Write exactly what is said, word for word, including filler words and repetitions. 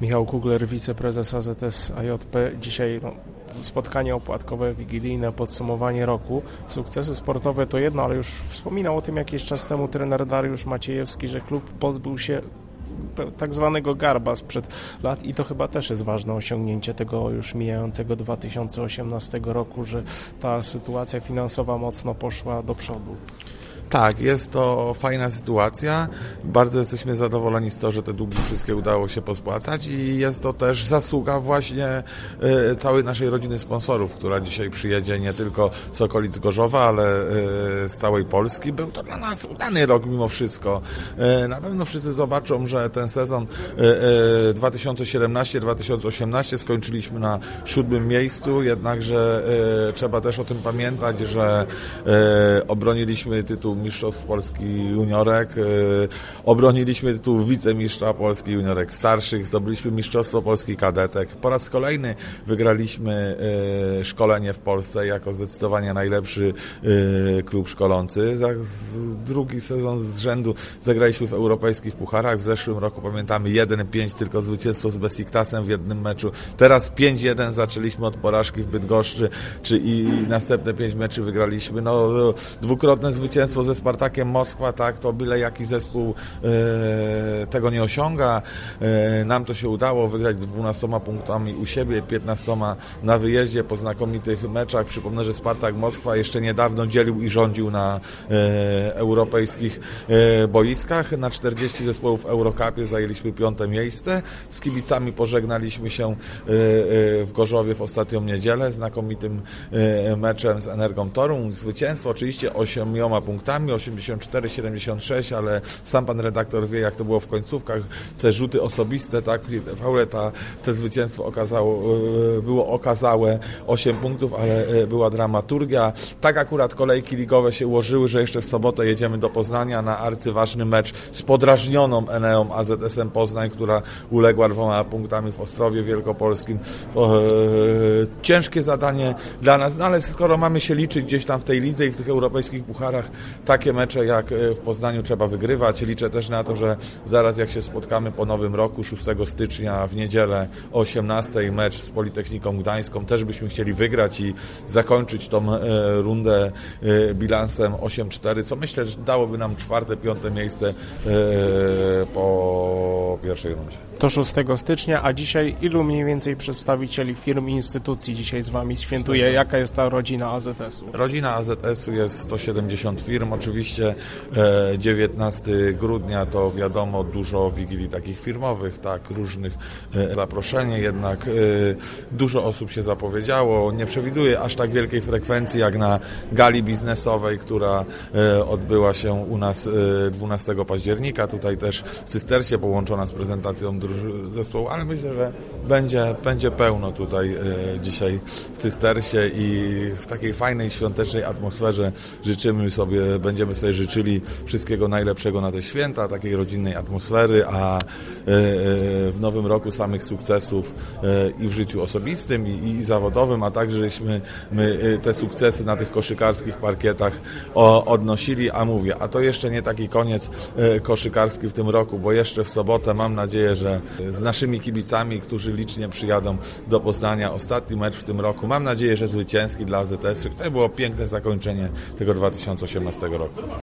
Michał Kugler, wiceprezes A Z S A J P. Dzisiaj no, spotkanie opłatkowe, wigilijne, podsumowanie roku. Sukcesy sportowe to jedno, ale już wspominał o tym jakiś czas temu trener Dariusz Maciejewski, że klub pozbył się tak zwanego garba sprzed lat i to chyba też jest ważne osiągnięcie tego już mijającego dwa tysiące osiemnastego roku, że ta sytuacja finansowa mocno poszła do przodu. Tak, jest to fajna sytuacja. Bardzo jesteśmy zadowoleni z tego, że te długi wszystkie udało się pospłacać i jest to też zasługa właśnie y, całej naszej rodziny sponsorów, która dzisiaj przyjedzie nie tylko z okolic Gorzowa, ale y, z całej Polski. Był to dla nas udany rok mimo wszystko. Y, na pewno wszyscy zobaczą, że ten sezon y, y, dwa tysiące siedemnasty dwa tysiące osiemnasty skończyliśmy na siódmym miejscu, jednakże y, trzeba też o tym pamiętać, że y, obroniliśmy tytuł Mistrzostw Polski Juniorek, yy, obroniliśmy tytuł wicemistrza Polski Juniorek Starszych, zdobyliśmy Mistrzostwo Polski Kadetek. Po raz kolejny wygraliśmy yy, szkolenie w Polsce jako zdecydowanie najlepszy yy, klub szkolący. Za z, drugi sezon z rzędu zagraliśmy w europejskich pucharach. W zeszłym roku pamiętamy jeden pięć tylko zwycięstwo z Besiktasem w jednym meczu. Teraz pięć jeden zaczęliśmy od porażki w Bydgoszczy, czy i, i następne pięć meczy wygraliśmy. No, dwukrotne zwycięstwo ze Spartakiem Moskwa, tak, to byle jaki zespół e, tego nie osiąga. E, nam to się udało wygrać dwunastoma punktami u siebie, piętnastoma na wyjeździe po znakomitych meczach. Przypomnę, że Spartak Moskwa jeszcze niedawno dzielił i rządził na e, europejskich e, boiskach. Na czterdzieści zespołów w Eurocupie zajęliśmy piąte miejsce. Z kibicami pożegnaliśmy się e, e, w Gorzowie w ostatnią niedzielę znakomitym e, meczem z Energą Toruń. Zwycięstwo oczywiście osiemioma punktami, osiemdziesiąt cztery siedemdziesiąt sześć, ale sam pan redaktor wie, jak to było w końcówkach, te rzuty osobiste, tak, w ogóle ta, te zwycięstwo okazało, było okazałe, osiem punktów, ale była dramaturgia. Tak akurat kolejki ligowe się ułożyły, że jeszcze w sobotę jedziemy do Poznania na arcyważny mecz z podrażnioną Eneą A Z S-em Poznań, która uległa dwoma punktami w Ostrowie Wielkopolskim. Ciężkie zadanie dla nas, no ale skoro mamy się liczyć gdzieś tam w tej lidze i w tych europejskich pucharach, takie mecze jak w Poznaniu trzeba wygrywać. Liczę też na to, że zaraz jak się spotkamy po nowym roku, szóstego stycznia w niedzielę o osiemnastej mecz z Politechniką Gdańską, też byśmy chcieli wygrać i zakończyć tą e, rundę e, bilansem osiem cztery, co myślę, że dałoby nam czwarte, piąte miejsce e, po pierwszej rundzie. To szóstego stycznia, a dzisiaj ilu mniej więcej przedstawicieli firm i instytucji dzisiaj z Wami świętuje? Jaka jest ta rodzina A Z S-u? Rodzina A Z S-u jest sto siedemdziesiąt firm. Oczywiście e, dziewiętnastego grudnia to wiadomo dużo wigilii takich firmowych, tak, różnych e, zaproszenie, jednak e, dużo osób się zapowiedziało. Nie przewiduję aż tak wielkiej frekwencji jak na gali biznesowej, która e, odbyła się u nas e, dwunastego października. Tutaj też w Cystersie połączona z prezentacją zespołu, ale myślę, że będzie, będzie pełno tutaj e, dzisiaj w Cystersie i w takiej fajnej, świątecznej atmosferze życzymy sobie, będziemy sobie życzyli wszystkiego najlepszego na te święta, takiej rodzinnej atmosfery, a e, e, w nowym roku samych sukcesów e, i w życiu osobistym, i, i zawodowym, a także żeśmy my te sukcesy na tych koszykarskich parkietach o, odnosili, a mówię, a to jeszcze nie taki koniec e, koszykarski w tym roku, bo jeszcze w sobotę mam nadzieję, że z naszymi kibicami, którzy licznie przyjadą do Poznania. Ostatni mecz w tym roku. Mam nadzieję, że zwycięski dla A Z S-u. To było piękne zakończenie tego dwa tysiące osiemnastego roku.